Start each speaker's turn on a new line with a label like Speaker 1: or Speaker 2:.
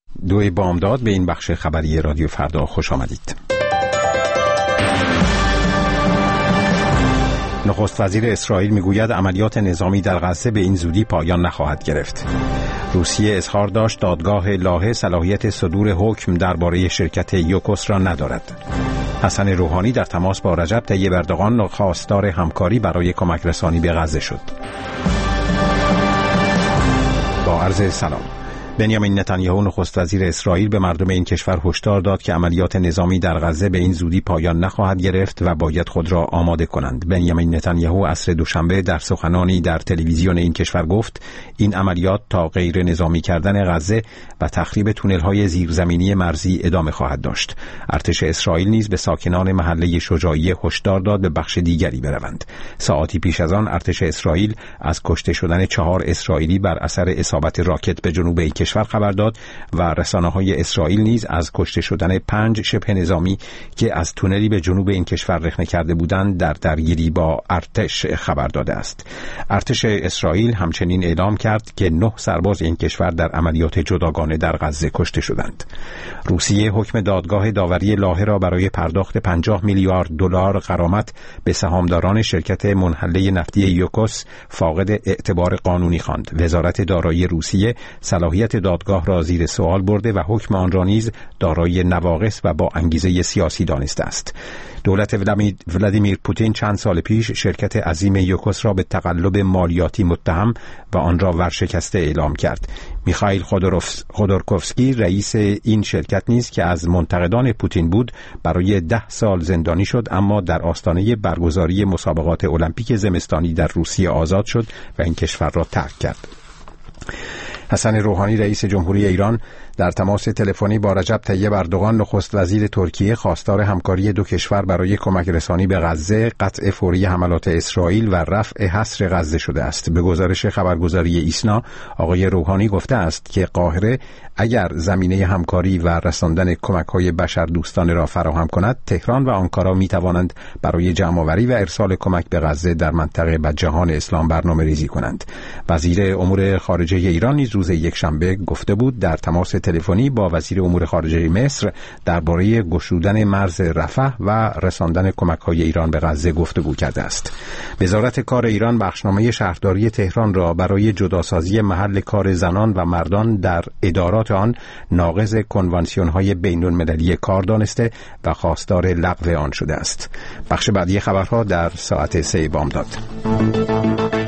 Speaker 1: 2 بامداد به این بخش خبری رادیو فردا خوش آمدید. نخست وزیر اسرائیل میگوید عملیات نظامی در غزه به این زودی پایان نخواهد گرفت. روسیه اظهار داشت دادگاه لاهه صلاحیت صدور حکم درباره شرکت یوکوس را ندارد. حسن روحانی در تماس با رجب طیب اردوغان خواستار همکاری برای کمک رسانی به غزه شد. با عرض سلام. بنیامین نتانیاهو نخست وزیر اسرائیل به مردم این کشور هشدار داد که عملیات نظامی در غزه به این زودی پایان نخواهد گرفت و باید خود را آماده کنند. بنیامین نتانیاهو عصر دوشنبه در سخنانی در تلویزیون این کشور گفت این عملیات تا غیر نظامی کردن غزه و تخریب تونل‌های زیرزمینی مرزی ادامه خواهد داشت. ارتش اسرائیل نیز به ساکنان محله شجاعیه هشدار داد به بخش دیگری بروند. ساعاتی پیش از آن ارتش اسرائیل از کشته شدن 4 اسرائیلی بر اثر اصابت راکت به جنوب این کشور خبر داد و رسانه‌های اسرائیل نیز از کشته شدن 5 شبه نظامی که از تونلی به جنوب این کشور رخنه کرده بودند در درگیری با ارتش خبر داده است. ارتش اسرائیل همچنین اعلام کرد که 9 سرباز این کشور در عملیات جداگانه در غزه کشته شدند. روسیه حکم دادگاه داوری لاهه را برای پرداخت 50 میلیارد دلار غرامت به سهامداران شرکت منحله نفتی یوکوس فاقد اعتبار قانونی خواند. وزارت دارایی روسیه صلاحیت دادگاه را زیر سوال برده و حکم آن را نیز دارای نواقص و با انگیزه سیاسی دانسته است. دولت ولادیمیر پوتین چند سال پیش شرکت عظیم یوکوس را به تقلب مالیاتی متهم و آن را ورشکسته اعلام کرد. میخائیل خودورکوفسکی رئیس این شرکت نیز که از منتقدان پوتین بود برای 10 سال زندانی شد، اما در آستانه برگزاری مسابقات المپیک زمستانی در روسیه آزاد شد و این کشور را ترک کرد. حسن روحانی رئیس جمهوری ایران در تماس تلفنی با رجب طیب اردوغان نخست وزیر ترکیه خواستار همکاری 2 کشور برای کمک رسانی به غزه، قطع فوری حملات اسرائیل و رفع حصر غزه شده است. به گزارش خبرگزاری ایسنا آقای روحانی گفته است که قاهره اگر زمینه همکاری و رساندن کمک‌های بشردوستانه را فراهم کند، تهران و آنکارا می‌توانند برای جمع‌آوری و ارسال کمک به غزه در منطقه و جهان اسلام برنامه‌ریزی کنند. وزیر امور خارجه ایران نیز روز یکشنبه گفته بود در تماس تلفنی با وزیر امور خارجه مصر درباره گشودن مرز رفح و رساندن کمک‌های ایران به غزه گفتگو کرده است. وزارت کار ایران بخشنامه شهرداری تهران را برای جداسازی محل کار زنان و مردان در ادارات آن ناقض کنوانسیون‌های بین‌المللی کار دانسته و خواستار لغو آن شده است. بخش بعدی خبرها در ساعت 3 بامداد.